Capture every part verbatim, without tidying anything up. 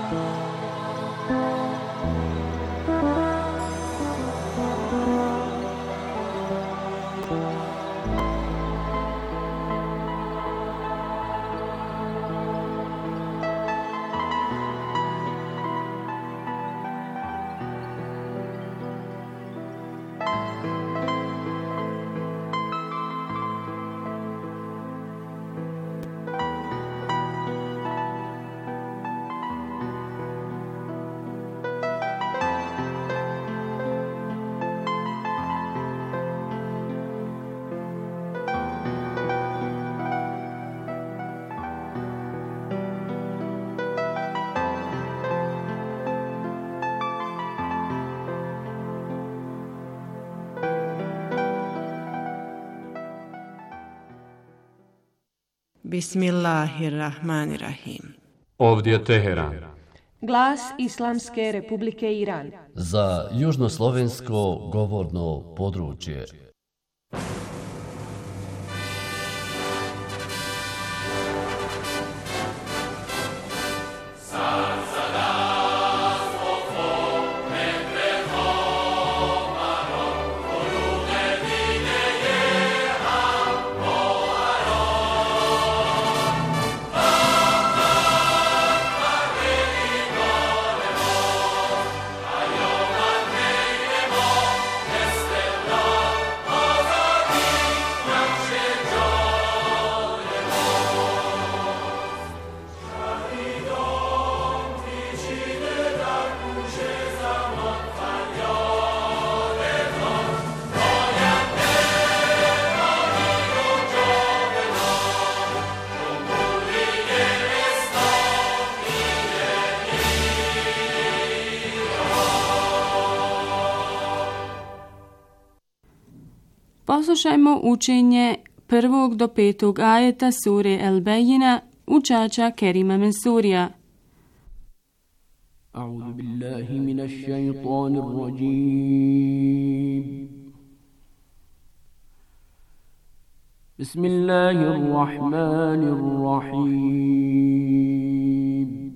Bismillahirrahmanirrahim. Ovdje je Teheran. Glas Islamske Republike Iran. Za južnoslovensko govorno područje. Poslušajmo učenje prvog do petog ajeta sure El-Bejina učača Kerima Mensurija. A'udhu billahi minash shaytanir rajim. Bismillahirrahmanirrahim.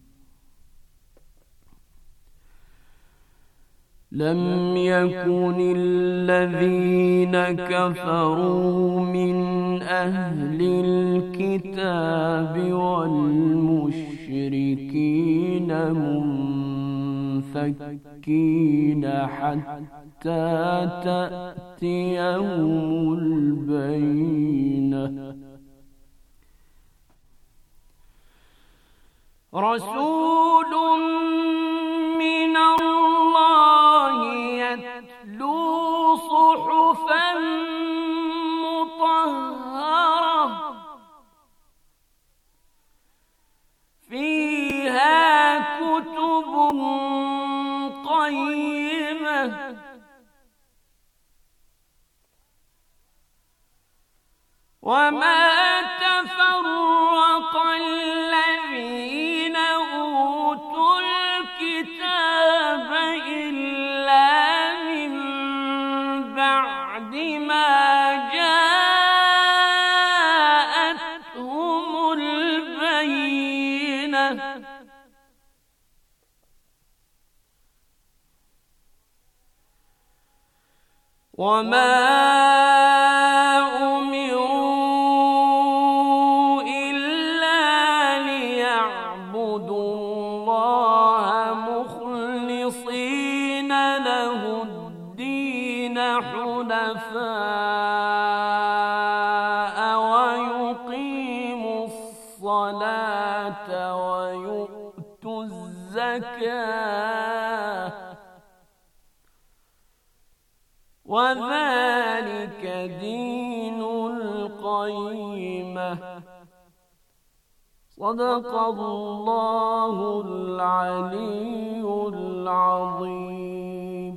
لم يكن الذين كفروا من أهل الكتاب والمشركين منفكين حتى تأتيهم البينة رسول من الله يتلو صحفا مطهرة فيها كتب قيمة وما تفرق الذين أوتوا الكتاب إلا من بعد ما جاءتهم البينة وما وذلك دين القيمة صدق الله العلي العظيم.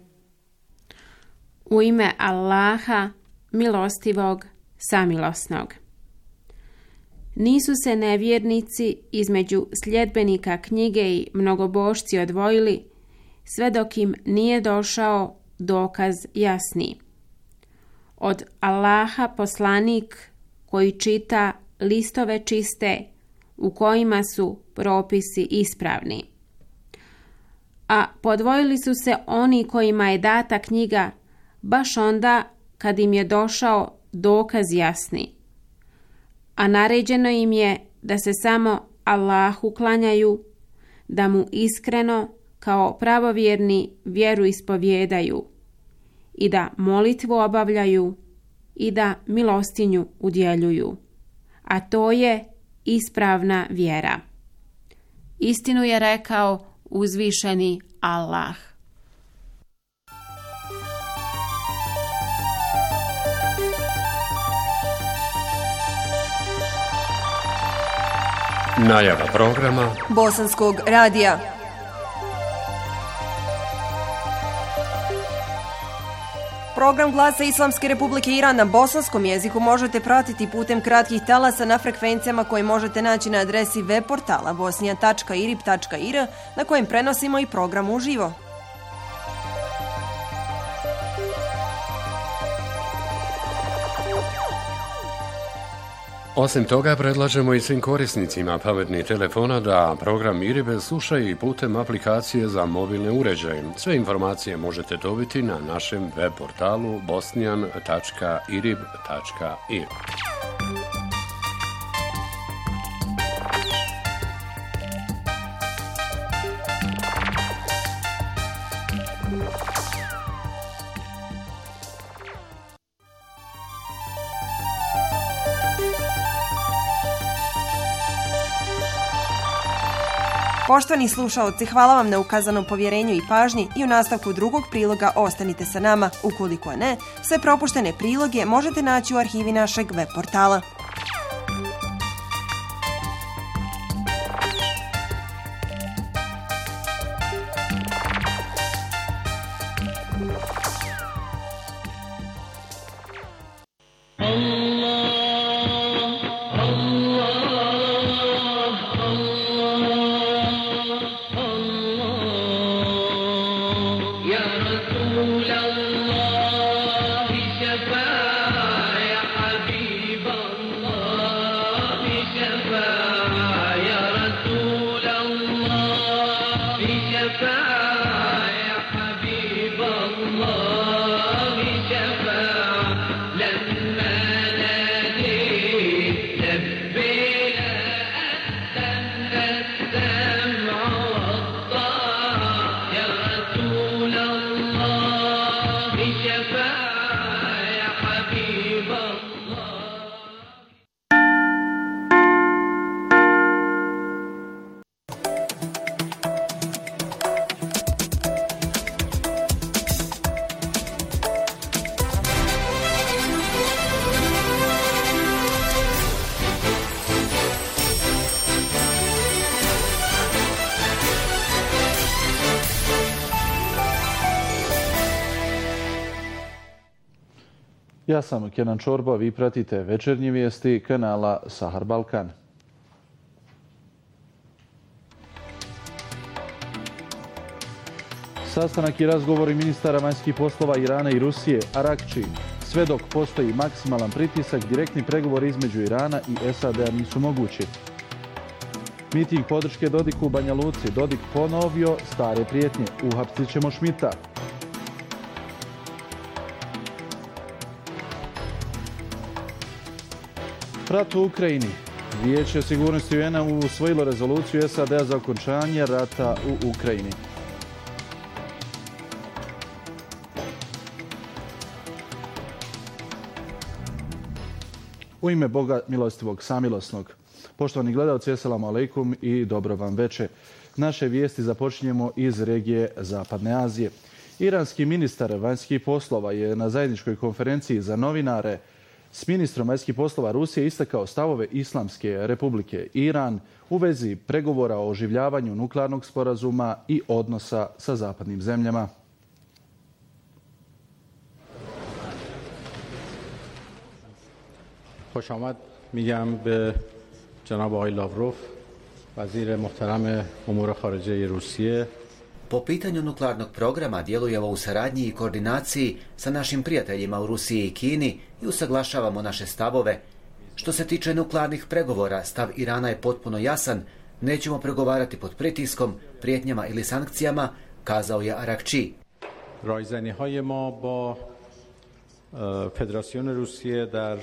U ime Allaha, milostivog, samilosnog. Nisu se nevjernici između sljedbenika knjige i mnogobošci odvojili, sve dok im nije došao dokaz jasni. Od Allaha poslanik koji čita listove čiste u kojima su propisi ispravni. A podvojili su se oni kojima je data knjiga baš onda kad im je došao dokaz jasni. A naređeno im je da se samo Allahu klanjaju, da mu iskreno kao pravovjerni vjeru ispovjedaju i da molitvu obavljaju i da milostinju udjeljuju. A to je ispravna vjera. Istinu je rekao uzvišeni Allah. Najava programa Bosanskog radija. Program Glasa Islamske Republike Iran na bosanskom jeziku možete pratiti putem kratkih talasa na frekvencijama koje možete naći na adresi web portala bosnija tačka irib tačka ir na kojem prenosimo i program uživo. Osim toga, predlažemo i svim korisnicima pametnih telefona da program Iribe slušaju i putem aplikacije za mobilne uređaje. Sve informacije možete dobiti na našem web portalu bosnijan tačka irib tačka ir. Poštovani slušaoci, hvala vam na ukazanom povjerenju i pažnji i u nastavku drugog priloga ostanite sa nama. Ukoliko ne, sve propuštene priloge možete naći u arhivi našeg web portala. Ja sam Kenan Čorba, vi pratite večernje vijesti kanala Sahar Balkan. Sastanak i razgovori ministara vanjskih poslova Irana i Rusije, Arakči. Sve dok postoji maksimalan pritisak, direktni pregovori između Irana i S A D-a nisu mogući. Miting podrške Dodiku u Banja Luci. Dodik ponovio stare prijetnje. Uhapsit ćemo Šmita. Rat u Ukrajini. Vijeće sigurnosti U N-a usvojilo rezoluciju S A D-a za okončanje rata u Ukrajini. U ime Boga milostivog, samilosnog. Poštovani gledalci, eselamu alejkum i dobro vam veče. Naše vijesti započinjemo iz regije Zapadne Azije. Iranski ministar vanjskih poslova je na zajedničkoj konferenciji za novinare s ministrom vanjskih poslova Rusije istakao stavove Islamske Republike Iran u vezi pregovora o oživljavanju nuklearnog sporazuma i odnosa sa zapadnim zemljama. خوش آمد میگم به جناب آقای لاوروف وزیر محترم امور خارجه روسیه. Po pitanju nuklearnog programa djelujemo u saradnji i koordinaciji sa našim prijateljima u Rusiji i Kini i usaglašavamo naše stavove. Što se tiče nuklearnih pregovora, stav Irana je potpuno jasan. Nećemo pregovarati pod pritiskom, prijetnjama ili sankcijama, kazao je Arakči. رایزنی‌های ما با فدراسیون روسیه در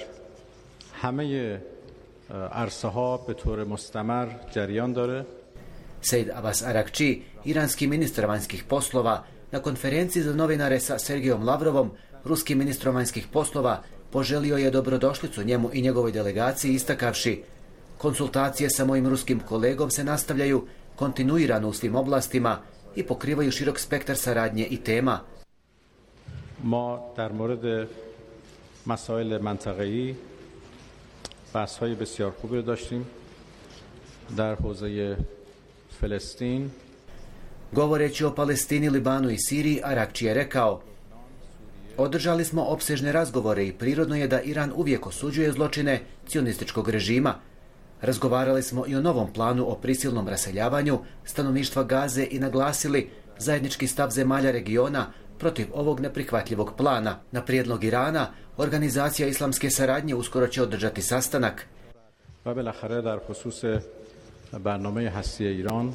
همه عرصه‌ها به طور مستمر جریان داره. Sejd Abbas Arakči, iranski ministar vanjskih poslova, na konferenciji za novinare sa Sergejom Lavrovom, ruskim ministrom vanjskih poslova, poželio je dobrodošlicu njemu i njegovoj delegaciji istakavši: konsultacije sa mojim ruskim kolegom se nastavljaju kontinuirano u svim oblastima i pokrivaju širok spektar saradnje i tema. ما در مورد مسائل منطقه‌ای بحث‌های بسیار خوبی داشتیم در حوزه فلسطین. Govoreći o Palestini, Libanu i Siriji, Arakči je rekao: održali smo opsežne razgovore i prirodno je da Iran uvijek osuđuje zločine cionističkog režima. Razgovarali smo i o novom planu o prisilnom raseljavanju stanovništva Gaze i naglasili zajednički stav zemalja regiona protiv ovog neprihvatljivog plana. Na prijedlog Irana, Organizacija islamske saradnje uskoro će održati sastanak. و بالاخره در خصوص برنامه هستی ایران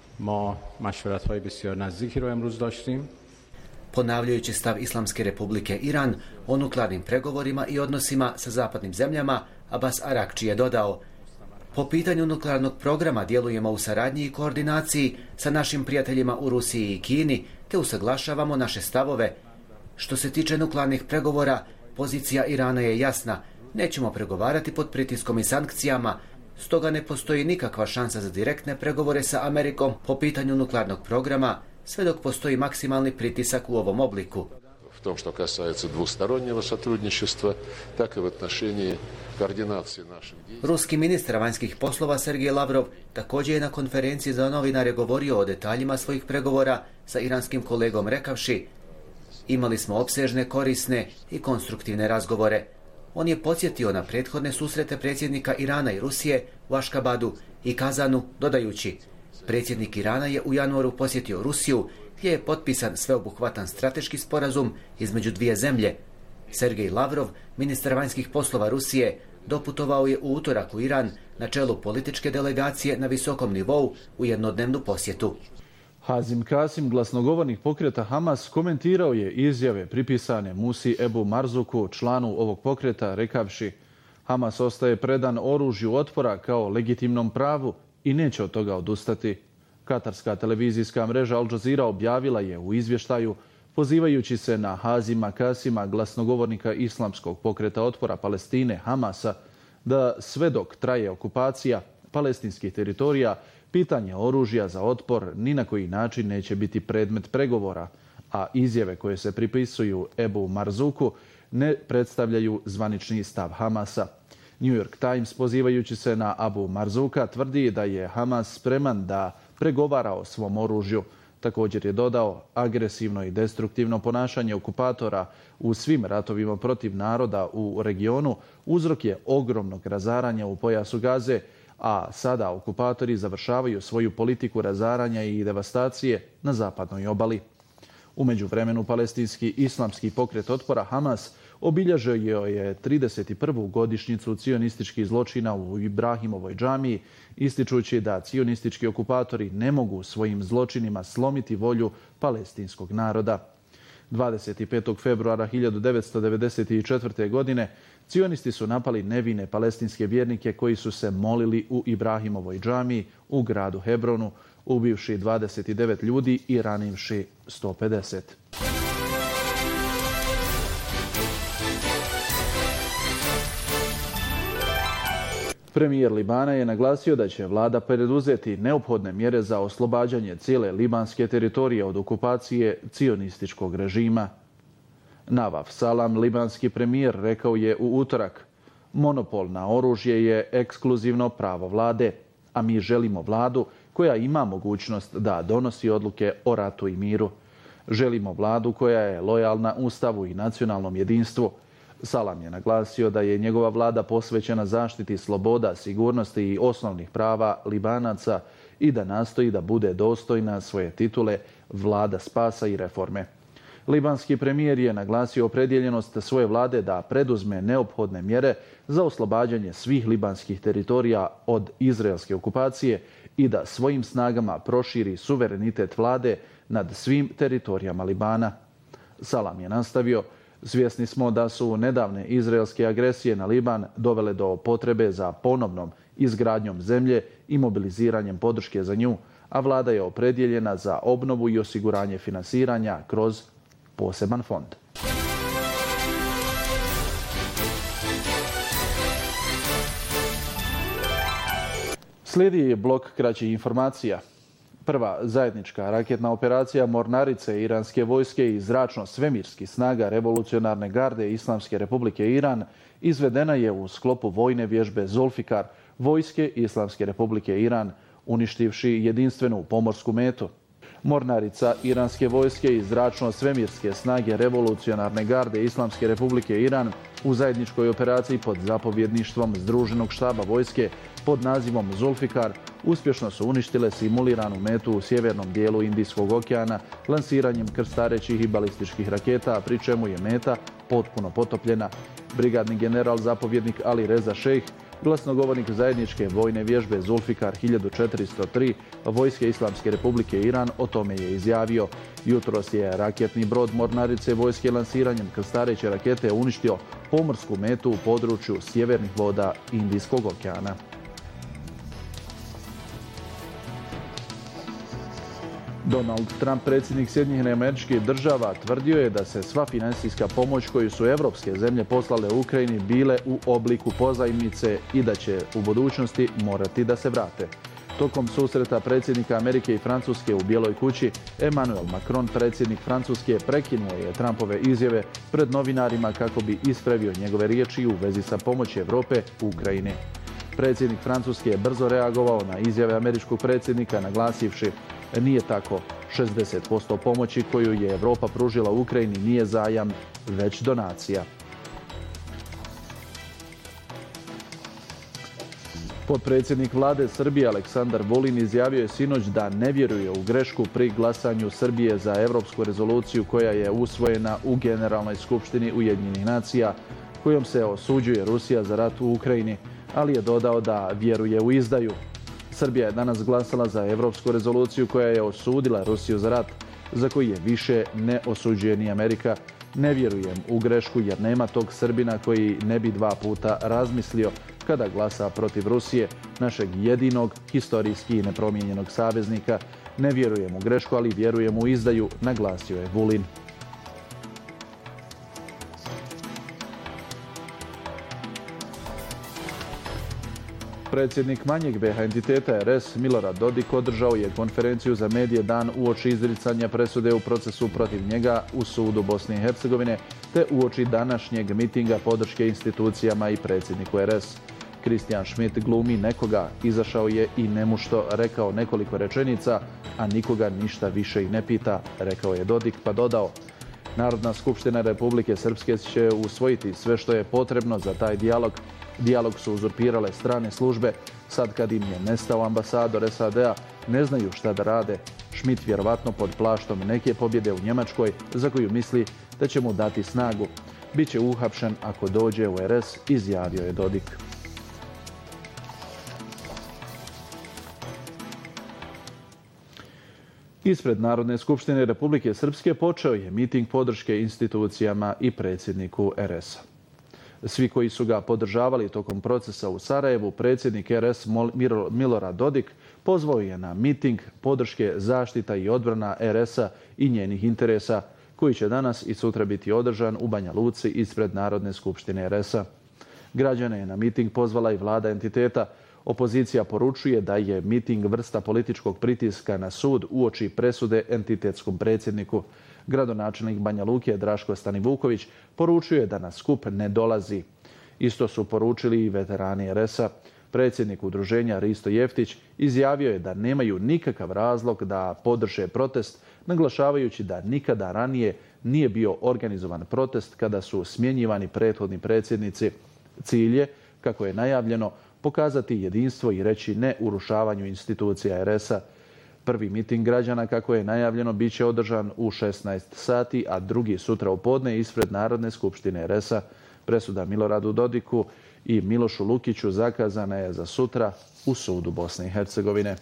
ما مشورت‌های بسیار نزدیکی رو امروز داشتیم. Ponavljajući stav Islamske republike Iran o nuklearnim pregovorima i odnosima sa zapadnim zemljama, Abbas Arakči je dodao: po pitanju nuklearnog programa djelujemo u saradnji i koordinaciji sa našim prijateljima u Rusiji i Kini, te usaglašavamo naše stavove. Što se tiče nuklearnih pregovora, pozicija Irana je jasna. Nećemo pregovarati pod pritiskom i sankcijama, stoga ne postoji nikakva šansa za direktne pregovore sa Amerikom po pitanju nuklearnog programa, sve dok postoji maksimalni pritisak u ovom obliku. В том, что касается двустороннего сотрудничества, так и в отношении координации наших действий. Ruski ministar vanjskih poslova Sergej Lavrov također je na konferenciji za novinare govorio o detaljima svojih pregovora sa iranskim kolegom rekavši: imali smo opsežne, korisne i konstruktivne razgovore. On je podsjetio na prethodne susrete predsjednika Irana i Rusije u Aškabadu i Kazanu, dodajući: predsjednik Irana je u januaru posjetio Rusiju, gdje je potpisan sveobuhvatan strateški sporazum između dvije zemlje. Sergej Lavrov, ministar vanjskih poslova Rusije, doputovao je u utorak u Iran na čelu političke delegacije na visokom nivou u jednodnevnu posjetu. Hazim Kasim, glasnogovornik pokreta Hamas, komentirao je izjave pripisane Musi Ebu Marzuku, članu ovog pokreta, rekavši: Hamas ostaje predan oružju otpora kao legitimnom pravu i neće od toga odustati. Katarska televizijska mreža Al Jazeera objavila je u izvještaju, pozivajući se na Hazima Kasima, glasnogovornika islamskog pokreta otpora Palestine Hamasa, da sve dok traje okupacija palestinskih teritorija, pitanje oružja za otpor ni na koji način neće biti predmet pregovora, a izjave koje se pripisuju Ebu Marzuku ne predstavljaju zvanični stav Hamasa. New York Times, pozivajući se na Abu Marzuka, tvrdi da je Hamas spreman da pregovara o svom oružju. Također je dodao: agresivno i destruktivno ponašanje okupatora u svim ratovima protiv naroda u regionu uzrok je ogromnog razaranja u pojasu Gaze, a sada okupatori završavaju svoju politiku razaranja i devastacije na zapadnoj obali. U međuvremenu, palestinski islamski pokret otpora Hamas obilježio je trideset prvu godišnjicu cionističkih zločina u Ibrahimovoj džamiji, ističući da cionistički okupatori ne mogu svojim zločinima slomiti volju palestinskog naroda. dvadeset petog februara hiljadu devetsto devedeset četvrte. godine cionisti su napali nevine palestinske vjernike koji su se molili u Ibrahimovoj džamiji u gradu Hebronu, ubivši dvadeset devet ljudi i ranivši sto pedeset. Premijer Libana je naglasio da će vlada preduzeti neophodne mjere za oslobađanje cijele libanske teritorije od okupacije cionističkog režima. Navaf Salam, libanski premijer, rekao je u utorak: monopol na oružje je ekskluzivno pravo vlade, a mi želimo vladu koja ima mogućnost da donosi odluke o ratu i miru. Želimo vladu koja je lojalna Ustavu i nacionalnom jedinstvu. Salam je naglasio da je njegova vlada posvećena zaštiti sloboda, sigurnosti i osnovnih prava Libanaca i da nastoji da bude dostojna svoje titule vlada spasa i reforme. Libanski premijer je naglasio opredjeljenost svoje vlade da preduzme neophodne mjere za oslobađanje svih libanskih teritorija od izraelske okupacije i da svojim snagama proširi suverenitet vlade nad svim teritorijama Libana. Salam je nastavio: svjesni smo da su nedavne izraelske agresije na Liban dovele do potrebe za ponovnom izgradnjom zemlje i mobiliziranjem podrške za nju, a vlada je opredjeljena za obnovu i osiguranje finansiranja kroz poseban fond. Slijedi blok kraćih informacija. Prva zajednička raketna operacija mornarice iranske vojske i zračno-svemirskih snaga revolucionarne garde Islamske republike Iran izvedena je u sklopu vojne vježbe Zulfikar vojske Islamske republike Iran, uništivši jedinstvenu pomorsku metu. Mornarica iranske vojske i zračno-svemirske snage revolucionarne garde Islamske republike Iran u zajedničkoj operaciji pod zapovjedništvom Združenog štaba vojske pod nazivom Zulfikar uspješno su uništile simuliranu metu u sjevernom dijelu Indijskog okeana lansiranjem krstarećih i balističkih raketa, pri čemu je meta potpuno potopljena. Brigadni general zapovjednik Ali Reza Šejh, glasnogovornik zajedničke vojne vježbe Zulfikar hiljadu četiristo tri vojske Islamske republike Iran, o tome je izjavio: jutros je raketni brod mornarice vojske lansiranjem krstareće rakete uništio pomorsku metu u području sjevernih voda Indijskog okeana. Donald Trump, predsjednik Sjedinjenih Američkih Država, tvrdio je da se sva financijska pomoć koju su evropske zemlje poslale u Ukrajini bile u obliku pozajmice i da će u budućnosti morati da se vrate. Tokom susreta predsjednika Amerike i Francuske u Bijeloj kući, Emmanuel Macron, predsjednik Francuske, prekinuo je Trumpove izjave pred novinarima kako bi ispravio njegove riječi u vezi sa pomoći Europe u Ukrajini. Predsjednik Francuske je brzo reagovao na izjave američkog predsjednika, naglasivši: nije tako, šezdeset posto pomoći koju je Europa pružila Ukrajini nije zajam, već donacija. Potpredsjednik vlade Srbije Aleksandar Vulin izjavio je sinoć da ne vjeruje u grešku pri glasanju Srbije za europsku rezoluciju koja je usvojena u Generalnoj skupštini Ujedinjenih nacija, kojom se osuđuje Rusija za rat u Ukrajini, ali je dodao da vjeruje u izdaju. Srbija je danas glasala za europsku rezoluciju koja je osudila Rusiju za rat, za koji je više ne osuđuje ni Amerika. Ne vjerujem u grešku jer nema tog Srbina koji ne bi dva puta razmislio kada glasa protiv Rusije, našeg jedinog, historijski i nepromijenjenog saveznika. Ne vjerujem u grešku, ali vjerujem u izdaju, naglasio je Vulin. Predsjednik manjeg B H entiteta R S Milorad Dodik održao je konferenciju za medije dan uoči izricanja presude u procesu protiv njega u sudu Bosne i Hercegovine, te uoči današnjeg mitinga podrške institucijama i predsjedniku R S. Christian Schmidt glumi nekoga, izašao je i nemušto rekao nekoliko rečenica, a nikoga ništa više i ne pita, rekao je Dodik, pa dodao: Narodna skupština Republike Srpske će usvojiti sve što je potrebno za taj dijalog. Dijalog su uzurpirale strane službe. Sad kad im je nestao ambasador S A D-a, ne znaju šta da rade. Schmidt vjerovatno pod plaštom neke pobjede u Njemačkoj, za koju misli da će mu dati snagu. Biće uhapšen ako dođe u R S, izjavio je Dodik. Ispred Narodne skupštine Republike Srpske počeo je miting podrške institucijama i predsjedniku R S-a. Svi koji su ga podržavali tokom procesa u Sarajevu, predsjednik R S Milorad Dodik pozvao je na miting podrške zaštita i odbrana R S-a i njenih interesa, koji će danas i sutra biti održan u Banja Luci ispred Narodne skupštine R S-a. Građane je na miting pozvala i vlada entiteta. Opozicija poručuje da je miting vrsta političkog pritiska na sud uoči presude entitetskom predsjedniku. Gradonačelnik Banja Luke Draško Stanivuković poručuje da na skup ne dolazi. Isto su poručili i veterani R S-a. Predsjednik udruženja Risto Jeftić izjavio je da nemaju nikakav razlog da podrže protest, naglašavajući da nikada ranije nije bio organizovan protest kada su smjenjivani prethodni predsjednici. Cilj je, kako je najavljeno, pokazati jedinstvo i reći ne urušavanju institucija R S-a. Prvi miting građana, kako je najavljeno, bit će održan u šesnaest sati, a drugi sutra u podne ispred Narodne skupštine R S-a. Presuda Miloradu Dodiku i Milošu Lukiću zakazana je za sutra u sudu Bosne i Hercegovine.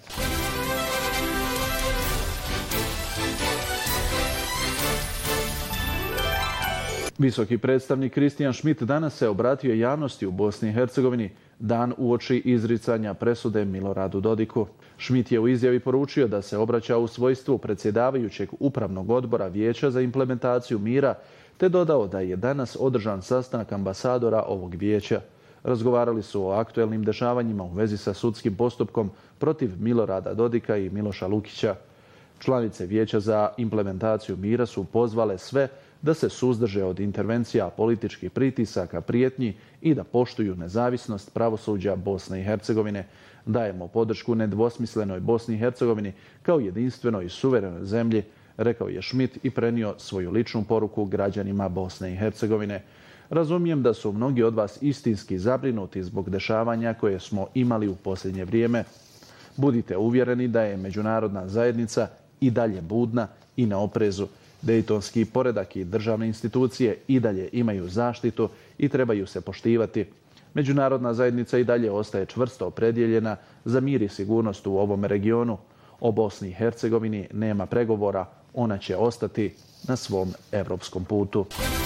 Visoki predstavnik Kristijan Schmidt danas se obratio javnosti u Bosni i Hercegovini dan uoči izricanja presude Miloradu Dodiku. Schmidt je u izjavi poručio da se obraća u svojstvu predsjedavajućeg upravnog odbora Vijeća za implementaciju mira, te dodao da je danas održan sastanak ambasadora ovog vijeća. Razgovarali su o aktuelnim dešavanjima u vezi sa sudskim postupkom protiv Milorada Dodika i Miloša Lukića. Članice Vijeća za implementaciju mira su pozvale sve da se suzdrže od intervencija, političkih pritisaka, prijetnji i da poštuju nezavisnost pravosuđa Bosne i Hercegovine. Dajemo podršku nedvosmislenoj Bosni i Hercegovini kao jedinstvenoj i suverenoj zemlji, rekao je Schmidt i prenio svoju ličnu poruku građanima Bosne i Hercegovine. Razumijem da su mnogi od vas istinski zabrinuti zbog dešavanja koje smo imali u posljednje vrijeme. Budite uvjereni da je međunarodna zajednica i dalje budna i na oprezu. Dejtonski poredak i državne institucije i dalje imaju zaštitu i trebaju se poštivati. Međunarodna zajednica i dalje ostaje čvrsto opredjeljena za mir i sigurnost u ovom regionu. O Bosni i Hercegovini nema pregovora, ona će ostati na svom evropskom putu.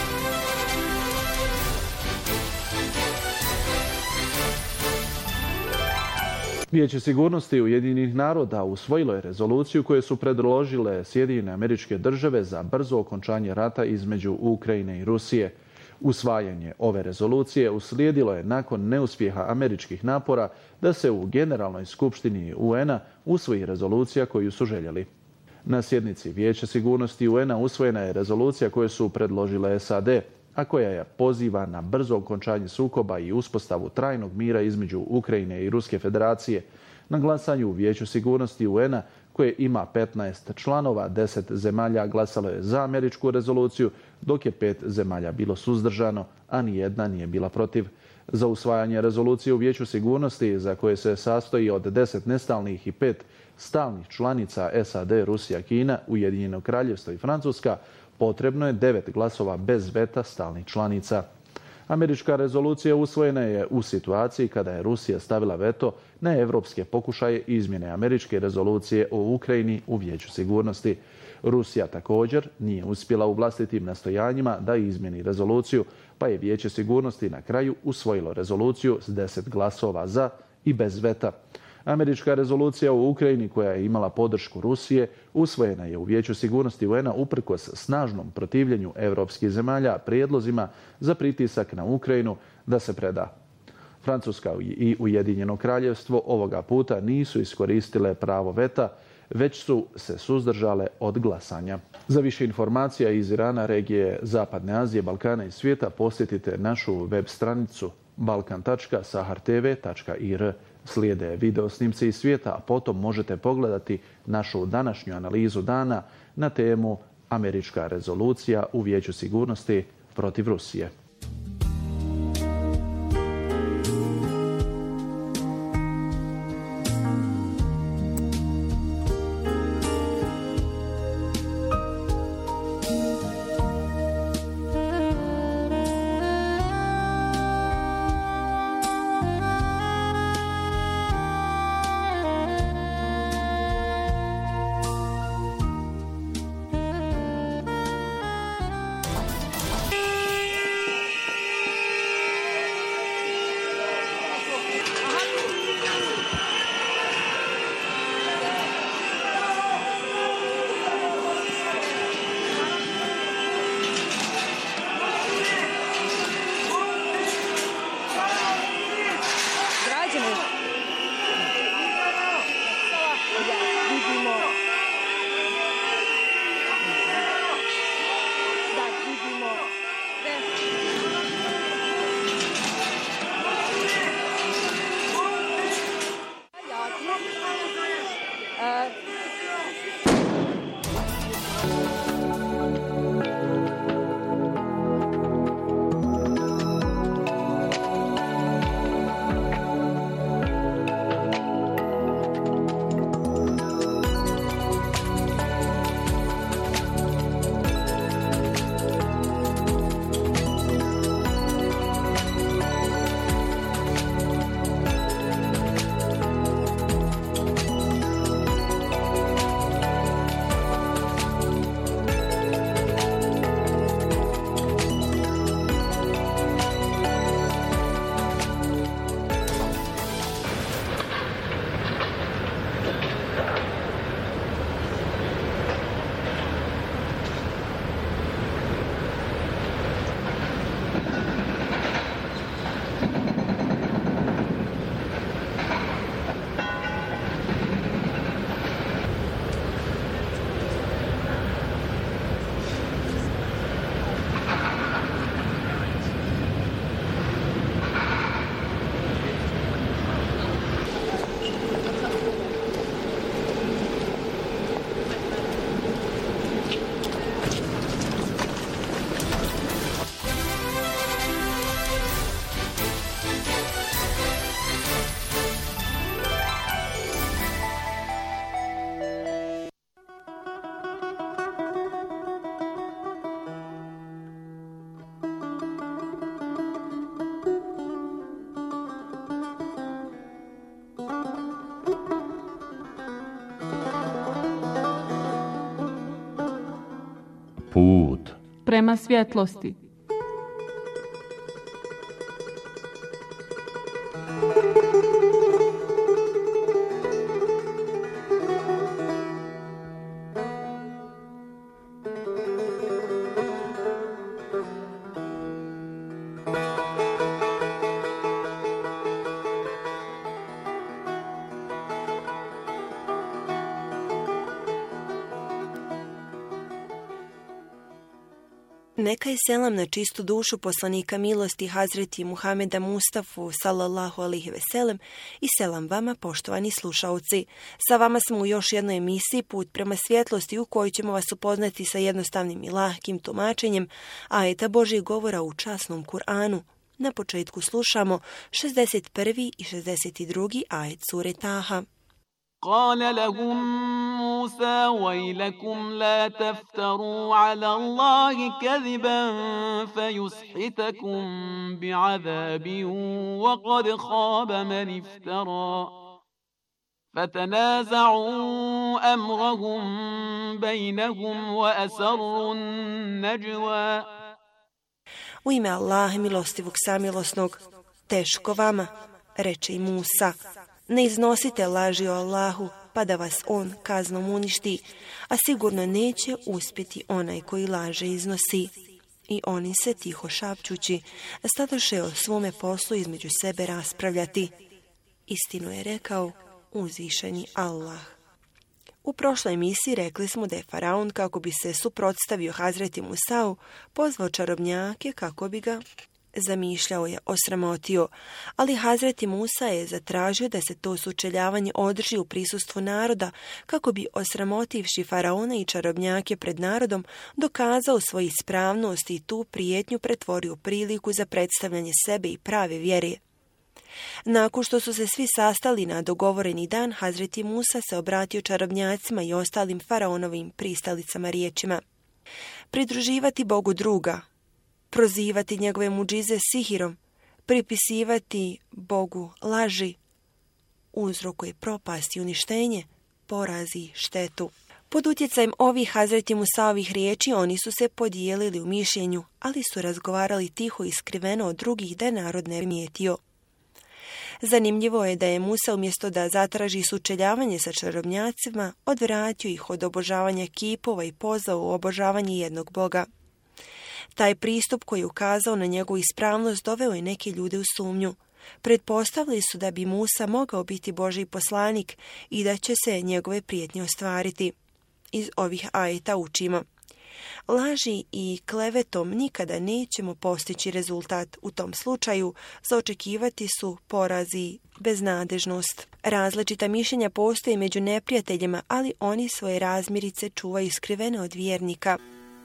Vijeće sigurnosti Ujedinjenih naroda usvojilo je rezoluciju koju su predložile Sjedinjene Američke Države za brzo okončanje rata između Ukrajine i Rusije. Usvajanje ove rezolucije uslijedilo je nakon neuspjeha američkih napora da se u Generalnoj skupštini U N-a usvoji rezolucija koju su željeli. Na sjednici Vijeća sigurnosti U N-a usvojena je rezolucija koju su predložile S A D, a koja je poziva na brzo okončanje sukoba i uspostavu trajnog mira između Ukrajine i Ruske federacije. Na glasanju u Vijeću sigurnosti U N-a, koje ima petnaest članova, deset zemalja glasalo je za američku rezoluciju, dok je pet zemalja bilo suzdržano, a nijedna nije bila protiv. Za usvajanje rezolucije u Vijeću sigurnosti, za koje se sastoji od deset nestalnih i pet stalnih članica S A D, Rusija, Kina, Ujedinjeno Kraljevstvo i Francuska, potrebno je devet glasova bez veta stalnih članica. Američka rezolucija usvojena je u situaciji kada je Rusija stavila veto na evropske pokušaje izmjene američke rezolucije o Ukrajini u Vijeću sigurnosti. Rusija također nije uspjela u vlastitim nastojanjima da izmjeni rezoluciju, pa je Vijeće sigurnosti na kraju usvojilo rezoluciju s deset glasova za i bez veta. Američka rezolucija u Ukrajini, koja je imala podršku Rusije, usvojena je u Vijeću sigurnosti U N-a uprkos snažnom protivljenju evropskih zemalja prijedlozima za pritisak na Ukrajinu da se preda. Francuska i Ujedinjeno Kraljevstvo ovoga puta nisu iskoristile pravo veta, već su se suzdržale od glasanja. Za više informacija iz Irana, regije Zapadne Azije, Balkana i svijeta posjetite našu web stranicu balkan tačka sahar t v tačka i r. Slijede video snimci iz svijeta, a potom možete pogledati našu današnju analizu dana na temu Američka rezolucija u Vijeću sigurnosti protiv Rusije. Put prema svjetlosti. Neka je selam na čistu dušu poslanika milosti Hazreti Muhameda Mustafu sallallahu alihi veselem i selam vama, poštovani slušaoci. Sa vama smo u još jednoj emisiji Put prema svjetlosti, u kojoj ćemo vas upoznati sa jednostavnim i lahkim tumačenjem ajeta Božjeg govora u časnom Kur'anu. Na početku slušamo šezdeset prvi i šezdeset drugi ajet sure Taha. قال لهم موسى ويلكم لا تفتروا على الله كذبا فيسحتكم بعذاب وقد خاب من افترى فتنازعوا أمرهم بينهم وأسروا النجوى. U ime Allaha milostivog samilosnog, teško vama, reče i Musa, ne iznosite laži o Allahu, pa da vas on kaznom uništi, a sigurno neće uspjeti onaj koji laže iznosi. I oni se tiho šapćući stadoše o svome poslu između sebe raspravljati. Istinu je rekao uzvišeni Allah. U prošloj emisiji rekli smo da je faraon, kako bi se suprotstavio Hazreti Musau, pozvao čarobnjake kako bi ga zamišljao je osramotio, ali Hazreti Musa je zatražio da se to sučeljavanje održi u prisustvu naroda, kako bi osramotivši faraona i čarobnjake pred narodom dokazao svoju ispravnost i tu prijetnju pretvorio u priliku za predstavljanje sebe i prave vjere. Nakon što su se svi sastali na dogovoreni dan, Hazreti Musa se obratio čarobnjacima i ostalim faraonovim pristalicama riječima: pridruživati Bogu druga, prozivati njegove muđize sihirom, pripisivati Bogu laži, uzrokuje propast i uništenje, porazi štetu. Pod utjecajem ovih Hazreti Musaovih riječi oni su se podijelili u mišljenju, ali su razgovarali tiho i skriveno od drugih da narod ne primijetio. Zanimljivo je da je Musa umjesto da zatraži sučeljavanje sa čarobnjacima, odvratio ih od obožavanja kipova i pozvao u obožavanje jednog Boga. Taj pristup koji je ukazao na njegovu ispravnost doveo je neke ljude u sumnju. Pretpostavili su da bi Musa mogao biti Božji poslanik i da će se njegove prijetnje ostvariti. Iz ovih ajeta učimo: laži i klevetom nikada nećemo postići rezultat. U tom slučaju za očekivati su porazi i beznadežnost. Različita mišljenja postoje među neprijateljima, ali oni svoje razmirice čuvaju skrivene od vjernika.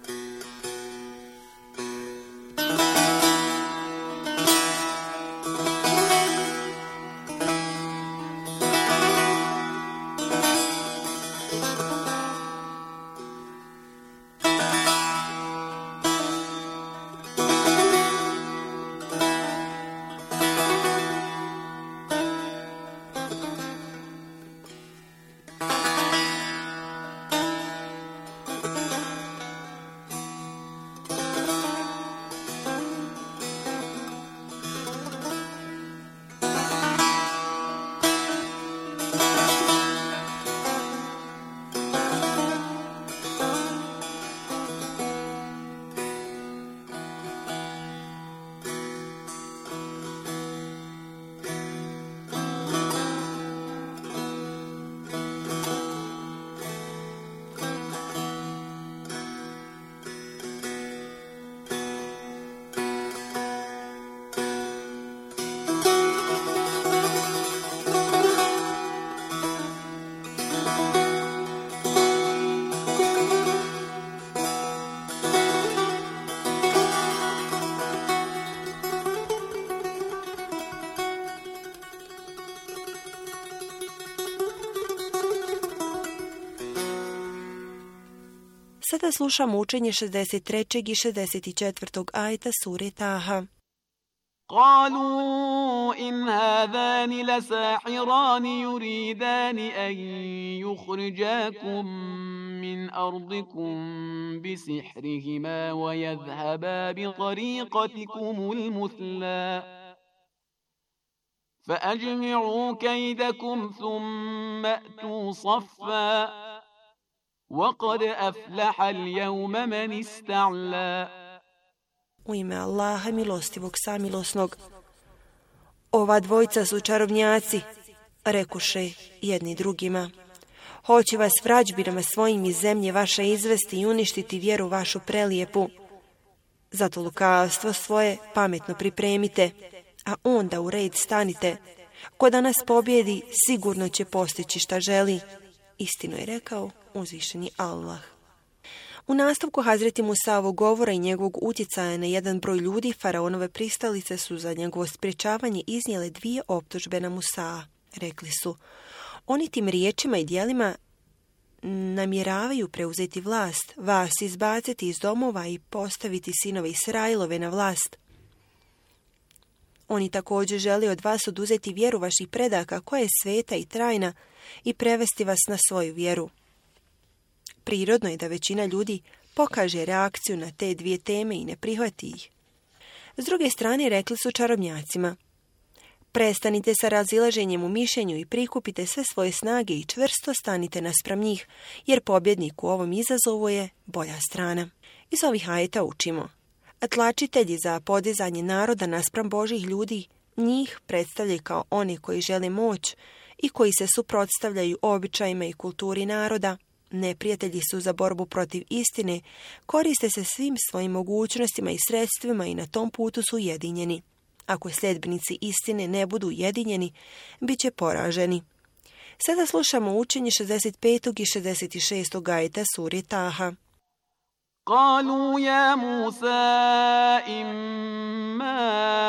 Sada slušamo učenje šezdeset trećeg i šezdeset četvrtog ajeta sure Taha. قالوا إن هذان لساحران يريدان أن يخرجاكم من أرضكم بسحرهما ويذهبا بطريقتكم المثلى فأجمعوا كيدكم ثم أتوا صفا وقد أفلح اليوم من استعلى. U ime Allaha milostivog samilosnog. Ova dvojica su čarobnjaci, rekuše jedni drugima. Hoće vas vrađbinama svojim iz zemlje vaše izvesti i uništiti vjeru vašu prelijepu. Zato lukavstvo svoje pametno pripremite, a onda u red stanite. Ko da nas pobjedi, sigurno će postići šta želi. Istinu je rekao uzvišeni Allah. U nastavku Hazreti Musavog govora i njegovog utjecaja na jedan broj ljudi, faraonove pristalice su za njegovo sprječavanje iznijele dvije optužbe na Musaa. Rekli su, oni tim riječima i djelima namjeravaju preuzeti vlast, vas izbaciti iz domova i postaviti sinove Israilove na vlast. Oni također žele od vas oduzeti vjeru vaših predaka koja je sveta i trajna i prevesti vas na svoju vjeru. Prirodno je da većina ljudi pokaže reakciju na te dvije teme i ne prihvati ih. S druge strane rekli su čarobnjacima, prestanite sa razilaženjem u mišljenju i prikupite sve svoje snage i čvrsto stanite naspram njih, jer pobjednik u ovom izazovu je bolja strana. Iz ovih ajeta učimo, tlačitelji za podizanje naroda naspram Božih ljudi, njih predstavljaju kao one koji žele moć i koji se suprotstavljaju običajima i kulturi naroda. Neprijatelji su za borbu protiv istine, koriste se svim svojim mogućnostima i sredstvima i na tom putu su ujedinjeni. Ako sljedbenici istine ne budu ujedinjeni, bit će poraženi. Sada slušamo učenje šezdeset petog i šezdeset šestog ajeta sure Taha. قالوا يا موسى إما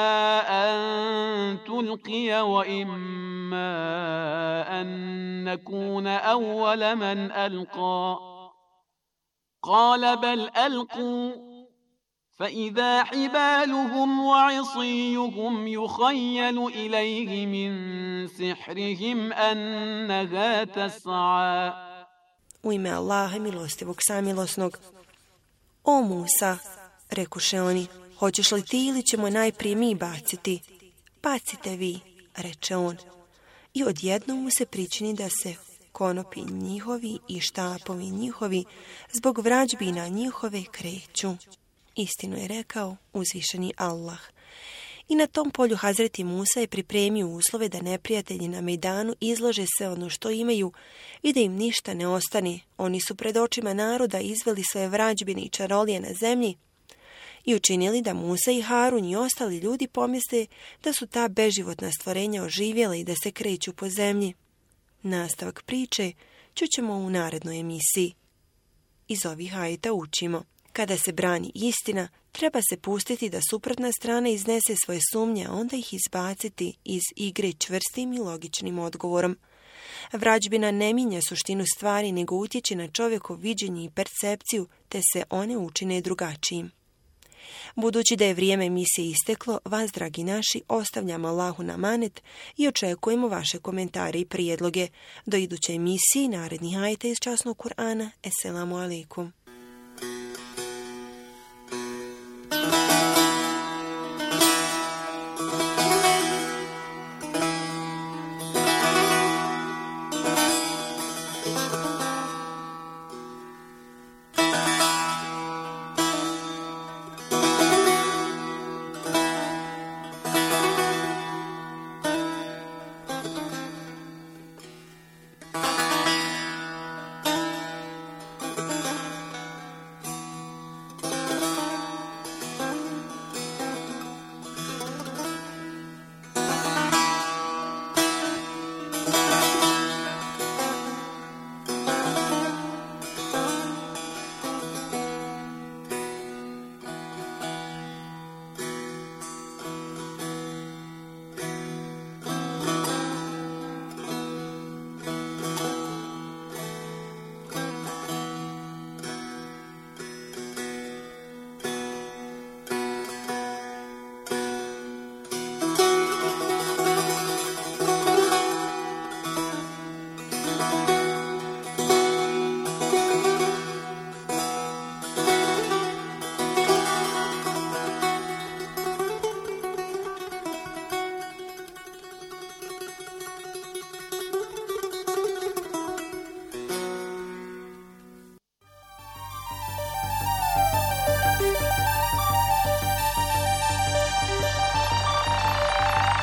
أن تلقي وإما أن نكون أول من ألقى قال بل ألقوا فإذا حبالهم وعصيهم يخيل إليه من سحرهم أنها تسعى. U ime Allaha milostivog samilosnog. O Musa, rekuše oni, hoćeš li ti ili ćemo najprije mi baciti? Bacite vi, reče on. I odjednom mu se pričini da se konopi njihovi i štapovi njihovi zbog vrađbina njihove kreću. Istinu je rekao uzvišeni Allah. I na tom polju Hazreti Musa je pripremio uslove da neprijatelji na Mejdanu izlože sve ono što imaju i da im ništa ne ostane. Oni su pred očima naroda izveli svoje vrađbine i čarolije na zemlji i učinili da Musa i Harun i ostali ljudi pomisle da su ta beživotna stvorenja oživjela i da se kreću po zemlji. Nastavak priče čućemo u narednoj emisiji. Iz ovih ajeta učimo. Kada se brani istina, treba se pustiti da suprotna strana iznese svoje sumnje, a onda ih izbaciti iz igre čvrstim i logičnim odgovorom. Vrađbina ne mijenja suštinu stvari, nego utječe na čovjekov viđenje i percepciju, te se one učine drugačijim. Budući da je vrijeme emisije isteklo, vas, dragi naši, ostavljamo Allahu na amanet i očekujemo vaše komentare i prijedloge. Do iduće emisije i narednih ajeta iz časnog Kur'ana. Esselamu alaikum.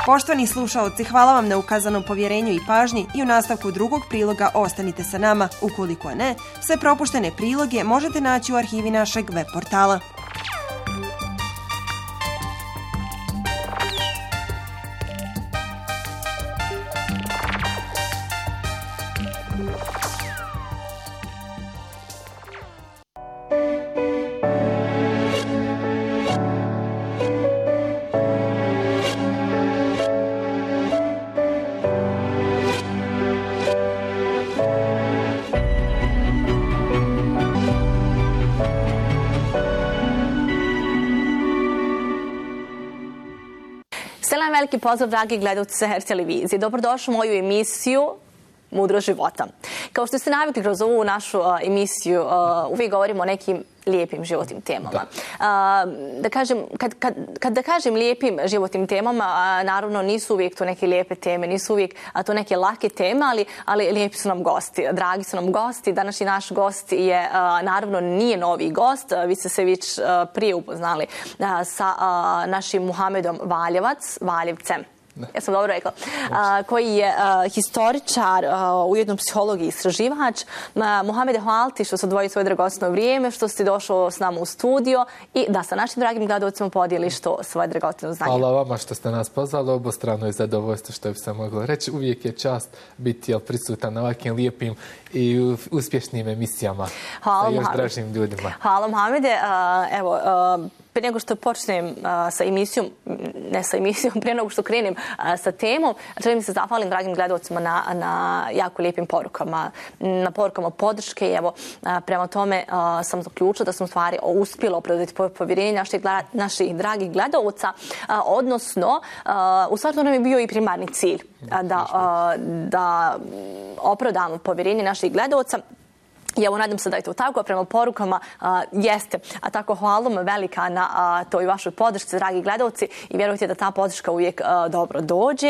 Poštovani slušaoci, hvala vam na ukazanom povjerenju i pažnji i u nastavku drugog priloga ostanite sa nama. Ukoliko ne, sve propuštene priloge možete naći u arhivi našeg web portala. Veliki pozdrav, dragi gledalci sa Her televizije. Dobrodošli u moju emisiju Mudro života. Kao što ste navikli kroz ovu našu uh, emisiju, uh, uvijek govorimo o nekim lijepim životnim temama. Da. Uh, da kažem, kad, kad, kad da kažem lijepim životnim temama, uh, naravno nisu uvijek to neke lijepe teme, nisu uvijek uh, to neke lake teme, ali, ali lijepi su nam gosti, dragi su nam gosti. Današnji naš gost je, uh, naravno, nije novi gost, uh, vi ste se već uh, prije upoznali uh, sa uh, našim Muhamedom Valjevac, Valjevcem. Ne. Ja sam dobro rekla, a, koji je a, historičar, a, ujedno psiholog i istraživač. Muhamede, hvala ti što ste odvojili svoje dragocjeno vrijeme, što ste došao s nama u studio i da sa našim dragim gledalcima podijeli što svoje dragocjeno znanje. Hvala vama što ste nas pozvali, obostrano je zadovoljstvo što bi se moglo reći. Uvijek je čast biti jel, prisutan na ovakvim lijepim i uspješnim emisijama hvala, sa još Muhammed. dražim ljudima. Hvala, Muhamede. A, evo, a, prije nego što počnem a, sa emisijom, ne sa emisijom, prije nego što krenem a, sa temom, želim se zahvalim dragim gledalcima na, na jako lijepim porukama, na porukama podrške. Evo, a, prema tome a, sam zaključila da sam u stvari uspjela opravdati povjerenje naših, naših dragih gledalca, a, odnosno, a, u stvari to nam je bio i primarni cilj, a, da, a, da opravdamo povjerenje naših gledalca. I evo, nadam se da je to tako, prema porukama a, jeste. A tako hvala vam velika na a, toj vašoj podršci, dragi gledalci, i vjerujte da ta podrška uvijek a, dobro dođe.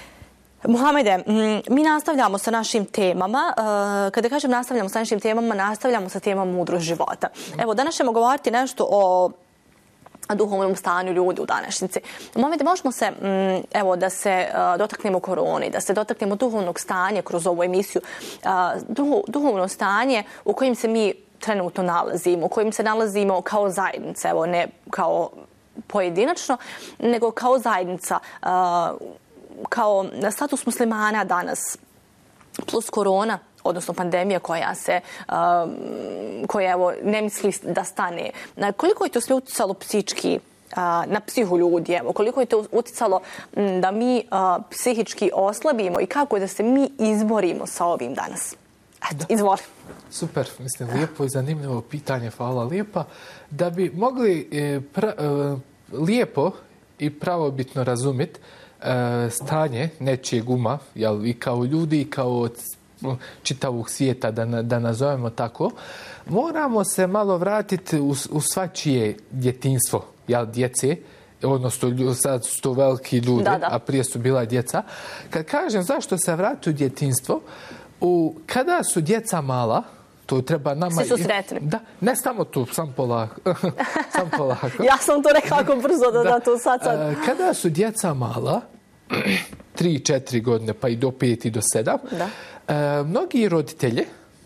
Muhamede, mi nastavljamo sa našim temama. Kada kažem nastavljamo sa našim temama, nastavljamo sa temom mudrog života. Evo, danas ćemo govoriti nešto o duhovnom stanju ljudi u današnjici. Momente možemo se, evo, da se uh, dotaknemo korone, da se dotaknemo duhovnog stanja kroz ovu emisiju. Uh, duho, duhovno stanje u kojim se mi trenutno nalazimo, u kojim se nalazimo kao zajednica, evo, ne kao pojedinačno, nego kao zajednica, uh, kao status muslimana danas, plus korona, odnosno pandemija koja se, um, koja evo, ne misli da stane. Koliko je to sve utjecalo psički uh, na psihu ljudi? Evo, koliko je to utjecalo m, da mi uh, psihički oslabimo i kako je da se mi izborimo sa ovim danas? Eto, izvoli. Super, mislim, lijepo i zanimljivo pitanje, hvala lijepa. Da bi mogli e, pra, e, lijepo i pravobitno razumjeti e, stanje nečijeg uma, jel, i kao ljudi i kao čitavog svijeta, da, da nazovemo tako, moramo se malo vratiti u, u svačije djetinjstvo, jel, djece, odnosno sad su to veliki ljudi, da, da. A prije su bila djeca. Kad kažem zašto se vrati u djetinjstvo, u, kada su djeca mala, to treba nama... Svi su sretni. Da, ne samo tu, sam polako. sam polako. Ja sam to nekako brzo da, da to sad sad. Kada su djeca mala, tri, četiri godine, pa i do pet i do sedam, da. E, mnogi roditelji,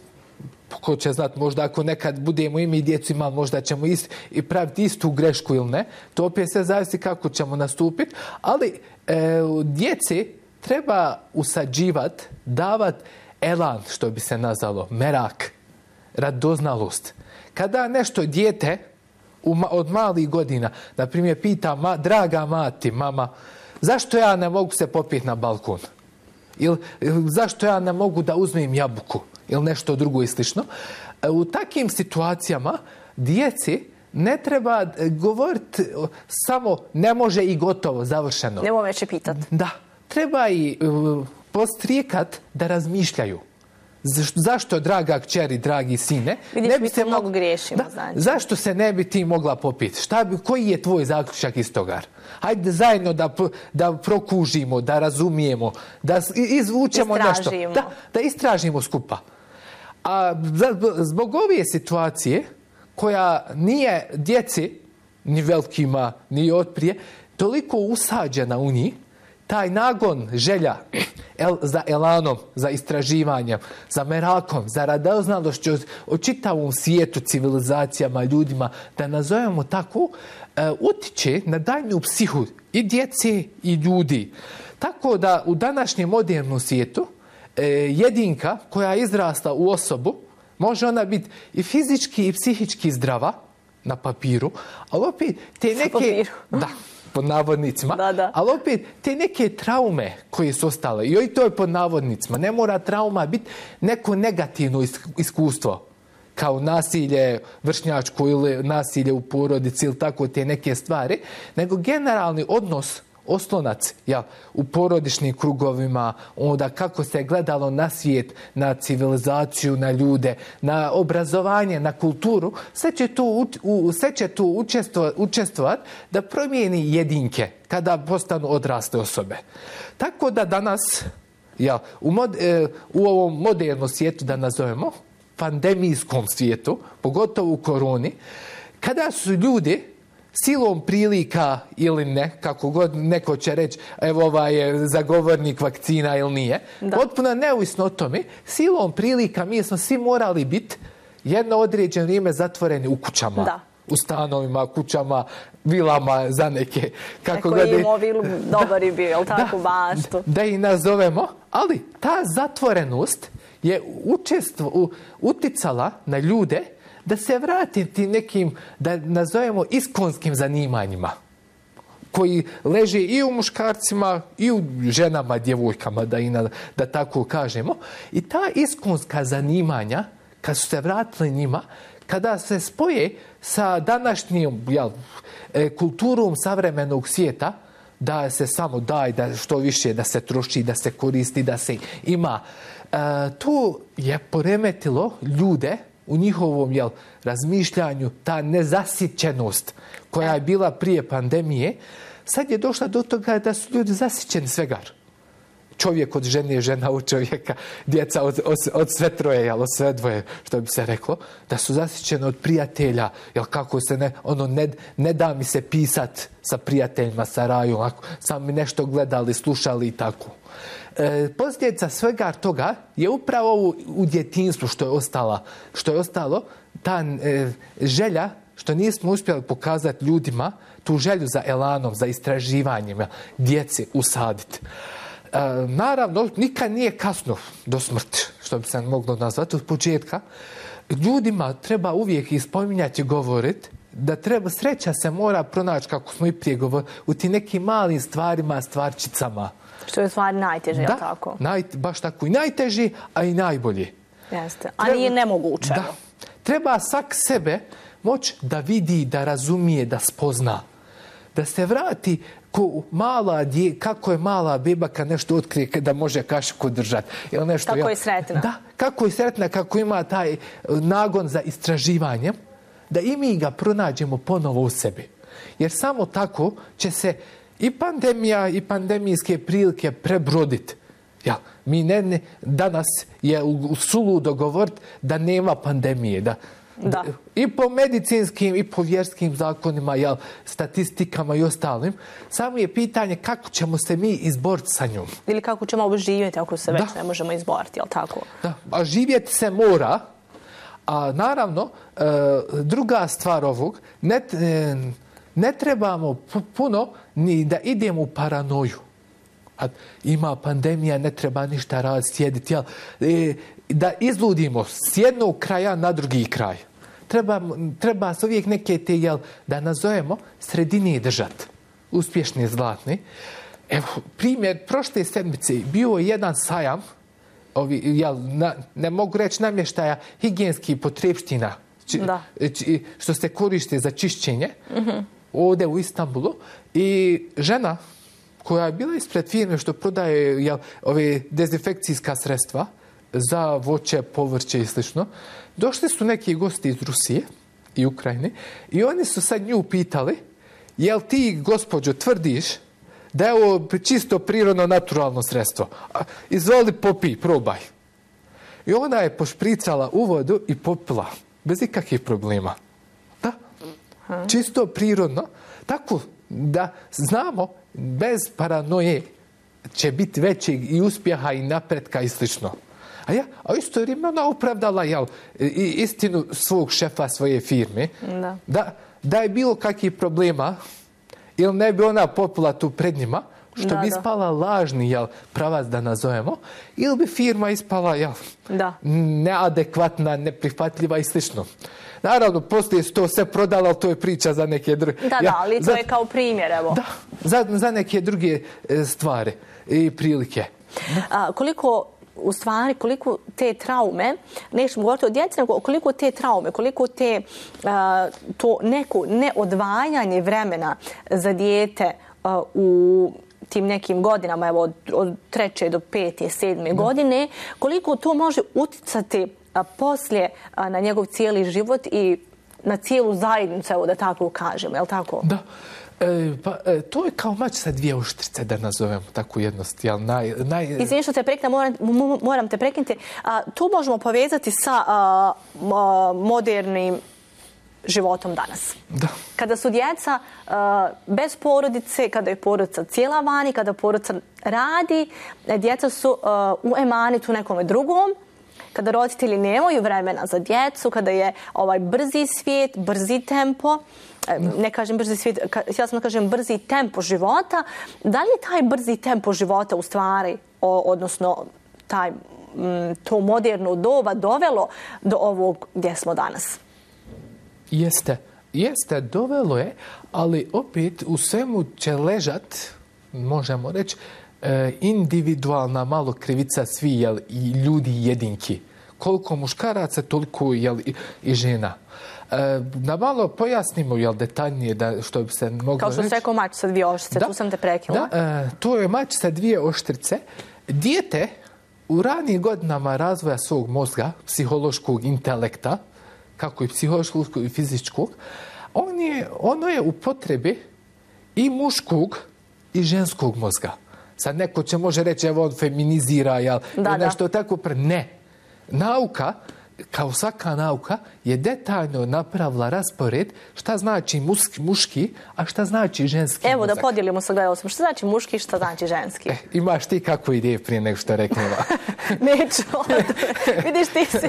ko će znati, možda ako nekad budemo i mi djecu imali, možda ćemo ist, i praviti istu grešku ili ne, to opet sve zavisi kako ćemo nastupiti, ali e, djeci treba usađivati, davati elan, što bi se nazvalo, merak, radoznalost. Kada nešto dijete u, od malih godina, na primjer, pita, ma, draga mati, mama, zašto ja ne mogu se popiti na balkon? Ili, ili zašto ja ne mogu da uzmem jabuku? Ili nešto drugo i slično. U takvim situacijama djeci ne treba govoriti samo ne može i gotovo, završeno. Nemo veće pitati. Da. Treba i uh, postrijekat da razmišljaju. Zašto, draga kćeri, dragi sine, vidiš, ne bi se mnogo griješimo, da, znači. Zašto se ne bi ti mogla popiti? Šta bi, koji je tvoj zaključak iz toga? Hajde zajedno da, da prokužimo, da razumijemo, da izvučemo nešto. Da, da istražimo skupa. A zbog ove situacije, koja nije djeci, ni velikima, ni otprije, toliko usađena u njih, taj nagon, želja el, za elanom, za istraživanjem, za merakom, za radoznalošću o čitavom svijetu, civilizacijama, ljudima, da nazovemo tako, e, utiče na daljnju psihu i djece i ljudi. Tako da u današnjem modernom svijetu e, jedinka koja je izrasla u osobu, može ona biti i fizički i psihički zdrava na papiru, ali opet te neke... Da, pod navodnicima, da, da. Ali opet te neke traume koje su ostale, i to je pod navodnicima, ne mora trauma biti neko negativno iskustvo, kao nasilje vršnjačko ili nasilje u porodici ili tako te neke stvari, nego generalni odnos, oslonac ja, u porodičnim krugovima, onda kako se gledalo na svijet, na civilizaciju, na ljude, na obrazovanje, na kulturu, sve će tu, u, sve će tu učestvovati učestvovat da promijeni jedinke kada postanu odrasle osobe. Tako da danas, ja, u, mod, e, u ovom modernom svijetu, da nazovemo, pandemijskom svijetu, pogotovo u koroni, kada su ljudi silom prilika ili ne, kako god neko će reći, evo ovaj je zagovornik vakcina ili nije, da. Potpuno neovisno o tome, silom prilika mi smo svi morali biti jedno određeno vrijeme zatvoreni u kućama. Da. U stanovima, kućama, vilama za neke. Kako neko je imao vilu, dobar je bio, tako baštu. Da, da ih nazovemo, ali ta zatvorenost je učestvo, uticala na ljude da se vrati ti nekim, da nazovemo, iskonskim zanimanjima koji leže i u muškarcima i u ženama, djevojkama, da, i na, da tako kažemo. I ta iskonska zanimanja, kad su se vratili njima, kada se spoje sa današnjom jel, kulturom savremenog svijeta, da se samo daj, da što više, da se troši, da se koristi, da se ima. E, to je poremetilo ljude u njihovom jel, razmišljanju, ta nezasićenost koja je bila prije pandemije, sad je došla do toga da su ljudi zasićeni svegar. Čovjek od žene, žena od čovjeka, djeca od, od, od sve troje, jel, od sve dvoje, što bi se reklo, da su zasićeni od prijatelja, jel, kako se ne, ono, ne, ne da mi se pisat sa prijateljima, sa rajom, ako sam mi nešto gledali, slušali i tako. E, posljedica svega toga je upravo u, u djetinjstvu što je ostala, što je ostalo, ta e, želja, što nismo uspjeli pokazati ljudima, tu želju za elanom, za istraživanjima, djece usaditi. E, naravno, nikad nije kasno do smrti, što bi se moglo nazvati od početka. Ljudima treba uvijek ispominjati i govoriti da treba, sreća se mora pronaći, kako smo i prije govorili, u tim nekim malim stvarima, stvarčicama. Što je u stvari najteže, da, je tako? Naj, baš tako i najteži, a i najbolji. Jeste, a treba, nije nemoguće. Da, treba svak sebe moći da vidi, da razumije, da spozna. Da se vrati ko mala dje, kako je mala beba kad nešto otkrije da može kašiku držati. Ili nešto, kako je sretna. Da, kako je sretna, kako ima taj nagon za istraživanje, da i mi ga pronađemo ponovo u sebi. Jer samo tako će se i pandemija i pandemijske prilike prebroditi. Ja, mi ne, ne, danas je u, u suludo govoriti da nema pandemije. Da, da. I po medicinskim i po vjerskim zakonima, jel, statistikama i ostalim. Samo je pitanje kako ćemo se mi izboriti sa njom. Ili kako ćemo živjeti ako se već da. ne možemo izboriti, jel tako? Da, a živjeti se mora. A naravno, e, druga stvar ovog, ne, e, ne trebamo puno ni da idemo u paranoju. A ima pandemija, ne treba ništa raditi, sjediti. Jel? E, da izludimo s jednog kraja na drugi kraj. Treba, treba se uvijek neke te, jel, da nazovemo, sredine držati. Uspješni, zlatni. Evo, primjer, prošle sedmice bio je jedan sajam, ovi, jel, na, ne mogu reći namještaja, higijenskih potrepština, či, či, što se koriste za čišćenje, mm-hmm. ovdje u Istanbulu. I žena koja je bila ispred firme što prodaje, jel, ove dezinfekcijska sredstva za voće, povrće i slično, došli su neki gosti iz Rusije i Ukrajine i oni su sad nju pitali, jel ti, gospođo, tvrdiš da je ovo čisto prirodno naturalno sredstvo? Izvoli, popij, probaj. I ona je pošpricala u vodu i popila, bez ikakvih problema. Da, čisto prirodno. Tako da znamo, bez paranoje, će biti većeg i uspjeha i napretka i slično. A ja, a isto vrijeme ona opravdala jel, istinu svog šefa svoje firme. Da. Da, da je bilo kakvih problema, ili ne bi ona popula tu pred njima, što da, bi da. ispala lažni jel, pravac da nazovemo, ili bi firma ispala jel, da. neadekvatna, neprihvatljiva i slično. Naravno, poslije su to sve prodala, ali to je priča za neke druge... Da, ja, da, ali to za, je kao primjer, evo. Da, za, za neke druge stvari i prilike. A, koliko, u stvari, koliko te traume, nećemo govoriti o djeci, nego koliko te traume, koliko te, a, to neko neodvajanje vremena za dijete a, u tim nekim godinama, evo, od, od treće do pete, sedme da. godine, koliko to može uticati a poslije a, na njegov cijeli život i na cijelu zajednicu, evo da tako kažem, je li tako? Da. E, pa, e, to je kao mač sa dvije oštrice, da nazovemo takvu jednost. Jel, naj, naj... Izvini što te prekida, moram, moram te prekinuti. A, tu možemo povezati sa a, a, modernim životom danas. Da. Kada su djeca a, bez porodice, kada je porodica cijela vani, kada porodica radi, djeca su a, u emanitu nekome drugom, kada roditelji nemaju vremena za djecu, kada je ovaj brzi svijet, brzi tempo, ne kažem brzi svijet, htjela sam da kažem brzi tempo života, da li je taj brzi tempo života u stvari, odnosno taj, to moderno doba dovelo do ovog gdje smo danas? Jeste, jeste, dovelo je, ali opet u svemu će ležat, možemo reći, individualna malo krivica svi jel, i ljudi jedinki. Koliko muškaraca, toliko jel, i, i žena. E, da malo pojasnimo jel, detaljnije da, što bi se moglo reći. Kao što se rekao mač sa dvije oštrice, da, tu sam te prekinula. Da, e, to je mač sa dvije oštrice. Dijete u ranijim godinama razvoja svog mozga, psihološkog intelekta, kako i psihološkog i fizičkog, on je, ono je u potrebi i muškog i ženskog mozga. Sad neko će može reći, evo on feminizira, jel, da, nešto da. tako. Pre... Ne. Nauka, kao svaka nauka, je detaljno napravila raspored šta znači muški, muški a šta znači ženski Evo mozak. Da podijelimo sa gledalcima. Šta znači muški, šta znači ženski? E, imaš ti kakvu ideju prije nego što reknula? Neću. Vidiš, ti si,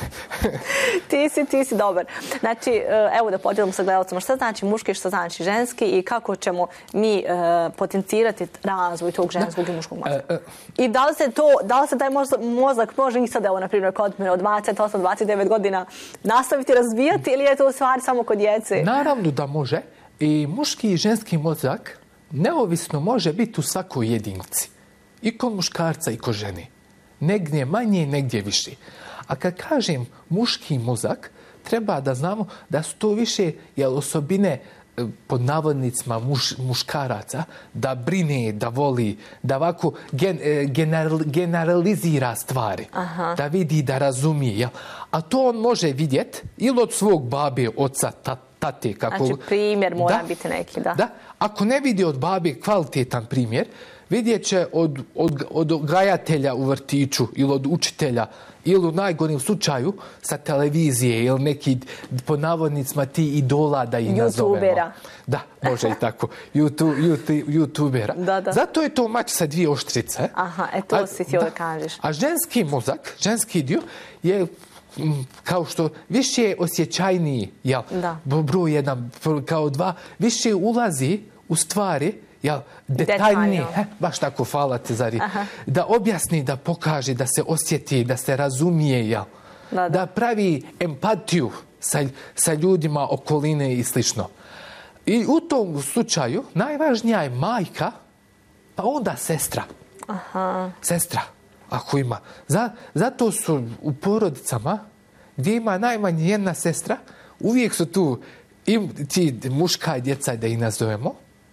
ti si, ti si dobar. Znači, evo da podijelimo sa gledalcima šta znači muški, šta znači ženski i kako ćemo mi uh, potencirati razvoj tog ženskog da. i muškog mozga. Uh, uh. I da li se to, da li se taj mozak može i sad, evo, na primjer, kod mene od dvadeset osam do dvadeset devet godina nastaviti razvijati ili je to u stvari samo kod djece? Naravno da može. I muški i ženski mozak neovisno može biti u svakoj jedinici. I kod muškarca i kod žene. Negdje manje, negdje više. A kad kažem muški mozak, treba da znamo da su to više jel, osobine pod navodnicima muš, muškaraca, da brine, da voli, da ovako gen, general, generalizira stvari. Aha. Da vidi, da razumije. Jel? A to on može vidjeti ili od svog babe, oca, tate. Kako... Znači primjer mora da, biti neki, da. Da. Ako ne vidi od babe kvalitetan primjer, vidjet će od, od, od odgajatelja u vrtiću ili od učitelja ili u najgorim slučaju sa televizije ili neki po navodnicima ti idola da ih nazovemo. Youtubera. Da, može i tako. YouTube, YouTube, Youtubera. Da, da. Zato je to mač sa dvije oštrice. Aha, e to a, si ti ovdje kažeš. A ženski mozak, ženski dio je kao što više je osjećajniji, jel? Da. Broj jedan, kao dva, više ulazi u stvari, jel, detaljnije, he, baš tako, hvala te Zari, da objasni, da pokaže, da se osjeti, da se razumije, jel? Da, da. Da pravi empatiju sa, sa ljudima okoline i slično. I u tom slučaju najvažnija je majka, pa onda sestra. Aha. Sestra, ako ima. Za, zato su u porodicama gdje ima najmanje jedna sestra, uvijek su tu i ti muška i djeca, da ih nazovemo,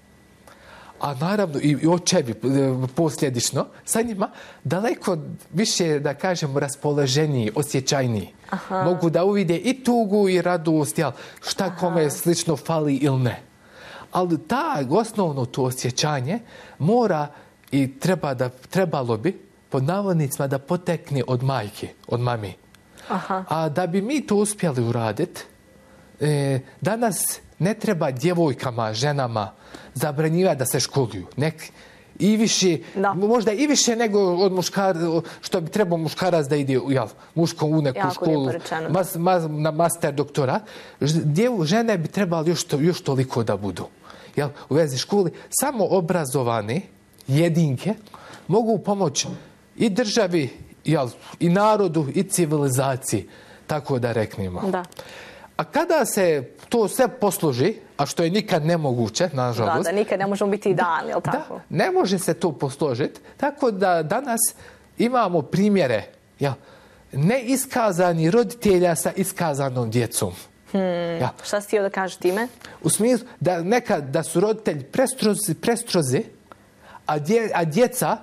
a naravno i, i očevi posljedično sa njima daleko više, da kažemo, raspoloženiji, osjećajniji. Aha. Mogu da uvide i tugu i radost, jel, šta Aha. kome slično fali ili ne. Ali ta osnovno to osjećanje mora i treba da, trebalo bi pod navodnicima da potekne od majke, od mami. Aha. A da bi mi to uspjeli uraditi, e, danas ne treba djevojkama, ženama zabranjivati da se školuju. Nek i više, da. možda i više nego od muškara, što bi trebao muškarac da ide jel, muškom u neku jako školu mas, mas, na master doktora. Djevu, žene bi trebali još, to, još toliko da budu. Jel, u vezi školi, samo obrazovane jedinke mogu pomoći i državi, jel, i narodu, i civilizaciji, tako da reknemo. Da. A kada se to sve posloži, a što je nikad nemoguće, nažalost... Da, da nikad ne možemo biti idealni, jel tako? Da, ne može se to posložiti, tako da danas imamo primjere, jel, neiskazani roditelja sa iskazanom djecom. Hmm, ja. Šta si htio da kažeš time? U smislu da nekad da su roditelji prestrozi, prestrozi a, dje, a djeca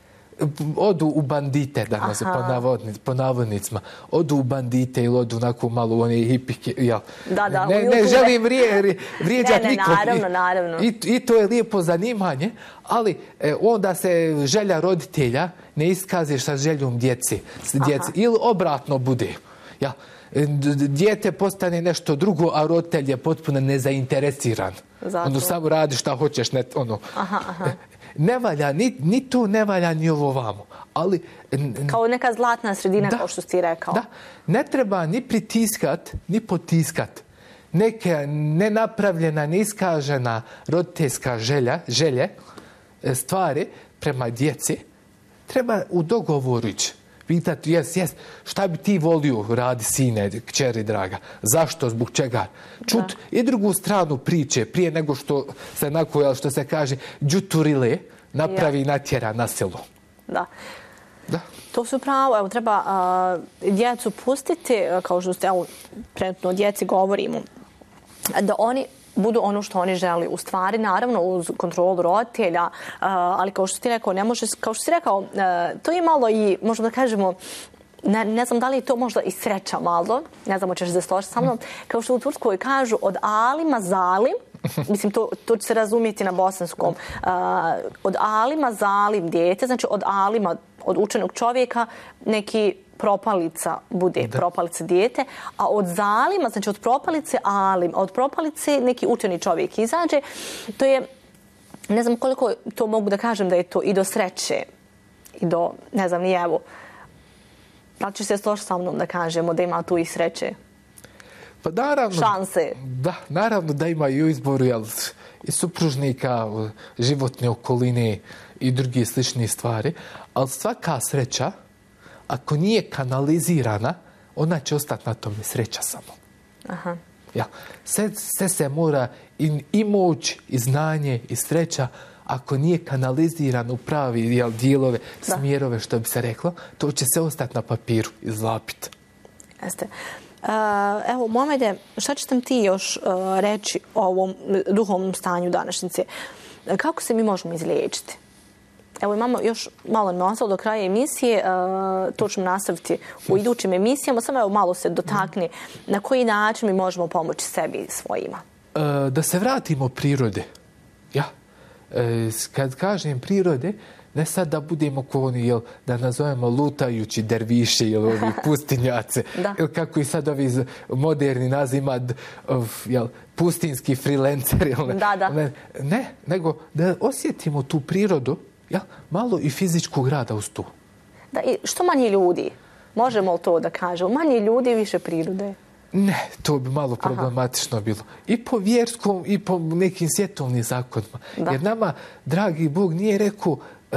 odu u bandite, danas po, navodnic, po navodnicima, odu u bandite ili odu onako malo u one hipike. Ja. Da, da, ne, ne želim vrije, vrijeđati nikog. Naravno, naravno. I, I to je lijepo zanimanje, ali e, onda se želja roditelja ne iskaže sa željom djeci. djeci ili obratno bude. Ja. Dijete postane nešto drugo, a roditelj je potpuno nezainteresiran. Zato. Ono samo radi šta hoćeš. Ne, ono. Aha, aha. Ne valja, ni, ni tu ne valja, ni ovo vamo. Ali, kao neka zlatna sredina, da, kao što si rekao. Da, ne treba ni pritiskat, ni potiskat. Neka nenapravljena, neiskažena roditeljska želja, želje, stvari prema djeci, treba u dogovoru ići. Pitati, jes, jes, šta bi ti volio radi, sine, kćeri draga? Zašto, zbog čega? Čut da. I drugu stranu priče, prije nego što se nakojel, što se kaže, džuturile, napravi ja. natjera na selo. Da. Da. To su pravo, evo, treba uh, djecu pustiti, kao što ste, evo, trenutno o djeci govorimo, da oni budu ono što oni želi. U stvari, naravno, uz kontrolu roditelja, ali kao što ti rekao, ne može, kao što ti rekao, to je malo i, možemo da kažemo, ne, ne znam da li je to možda i sreća malo, ne znam, hoćeš da složiti sa mnom, kao što u Turskoj kažu od alima zalim, mislim, to, to će se razumjeti na bosanskom, od alima zalim dijete, znači od alima, od učenog čovjeka, neki propalica bude da. propalica dijete, a od zalima, znači od propalice alim, a od propalice neki učeni čovjek izađe. To je, ne znam koliko to mogu da kažem da je to i do sreće, i do, ne znam, ni evo. Da li će se složiti sa mnom da kažemo da ima tu i sreće? Pa naravno, šanse. Da, naravno da ima i u izboru, jel, i supružnika, životne okoline i drugi slični stvari, ali svaka sreća, ako nije kanalizirana, ona će ostati na tome sreća samo. Aha. Ja. Sve, sve se mora i, i moć, i znanje, i sreća, ako nije kanalizirano u pravi jel, dijelove, da. smjerove, što bi se reklo, to će se ostati na papiru, izlapiti. Jeste. Uh, evo, Momede, šta ćete ti još uh, reći o ovom duhovnom stanju današnjice? Kako se mi možemo izliječiti? Evo, imamo još malo naslov do kraja emisije, uh, to ćemo nastaviti u idućim emisijama, samo evo malo se dotakne na koji način mi možemo pomoći sebi i svojima. Uh, da se vratimo prirode. Ja. Uh, kad kažem prirode, ne sad da budemo ko oni, jel, da nazovemo lutajući derviše ili ovi pustinjace, ili kako i sad ovi moderni nazima, jel, pustinski freelancer. Jel, ne, da, da. Ne, ne, nego da osjetimo tu prirodu, jel, malo i fizičkog rada uz tu. Da, i što manje ljudi? Možemo li to da kažemo? Manje ljudi, više prirode? Ne, to bi malo problematično Aha. bilo. I po vjerskom, i po nekim svjetovnim zakonima. Da. Jer nama, dragi Bog, nije rekao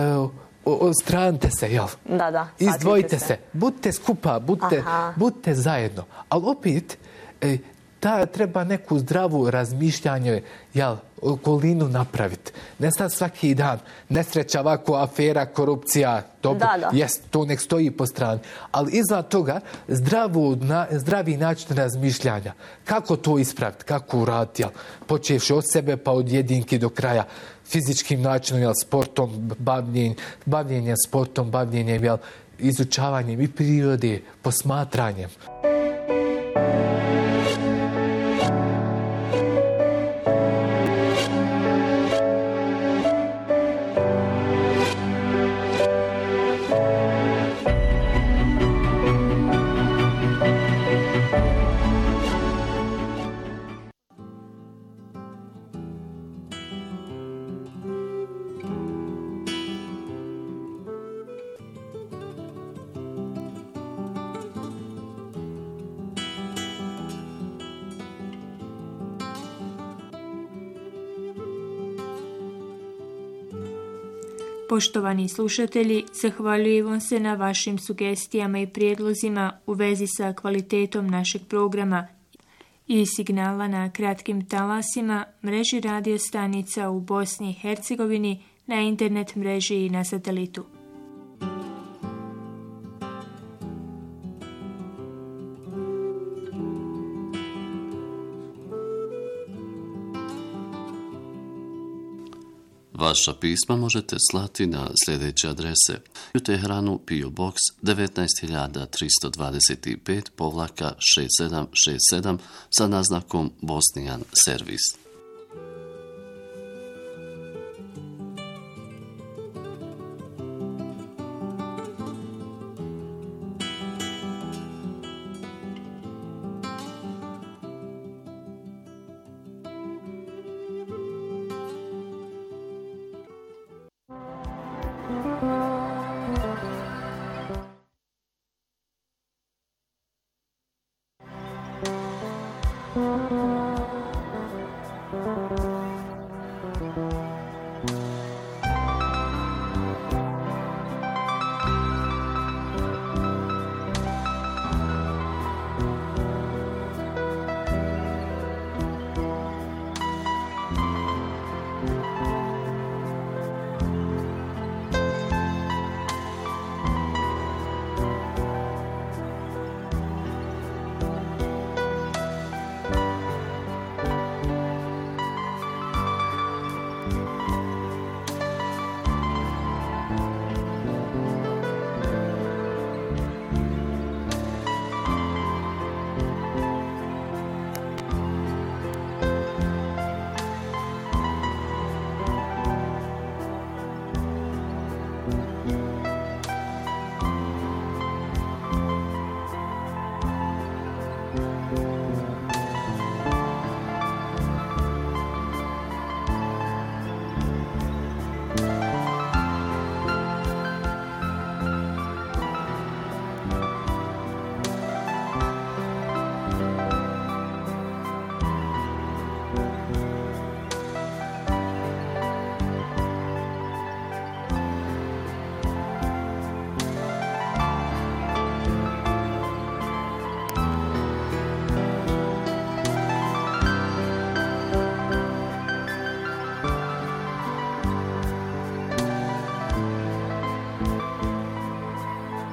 uh, stranite se, jel? Da, da. Izdvojite se. se. Budite skupa, budite, budite zajedno. Ali opet, e, ta treba neku zdravu razmišljanje, jel, okolinu napraviti. Ne sad svaki dan, nesreća, ovako, afera, korupcija, dobro, da, da. jest, to nek stoji po strani. Ali iznad toga, zdravu, na, zdravi način razmišljanja. Kako to ispraviti, kako uraditi, jel? Počevši od sebe pa od jedinke do kraja, fizičkim načinom, jel, sportom, bavljenjem, bavljenjem sportom, bavljenjem, jel, izučavanjem i prirode, posmatranjem. Poštovani slušatelji, zahvaljujemo se na vašim sugestijama i prijedlozima u vezi sa kvalitetom našeg programa i signala na kratkim talasima, mreži radio stanica u Bosni i Hercegovini, na internet mreži i na satelitu. Vaša pisma možete slati na sljedeće adrese: u Teheranu P O Box devetnaest hiljada tristo dvadeset pet povlaka šest sedam šest sedam sa naznakom Bosnian Servis.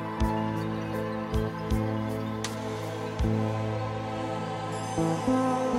Thank you.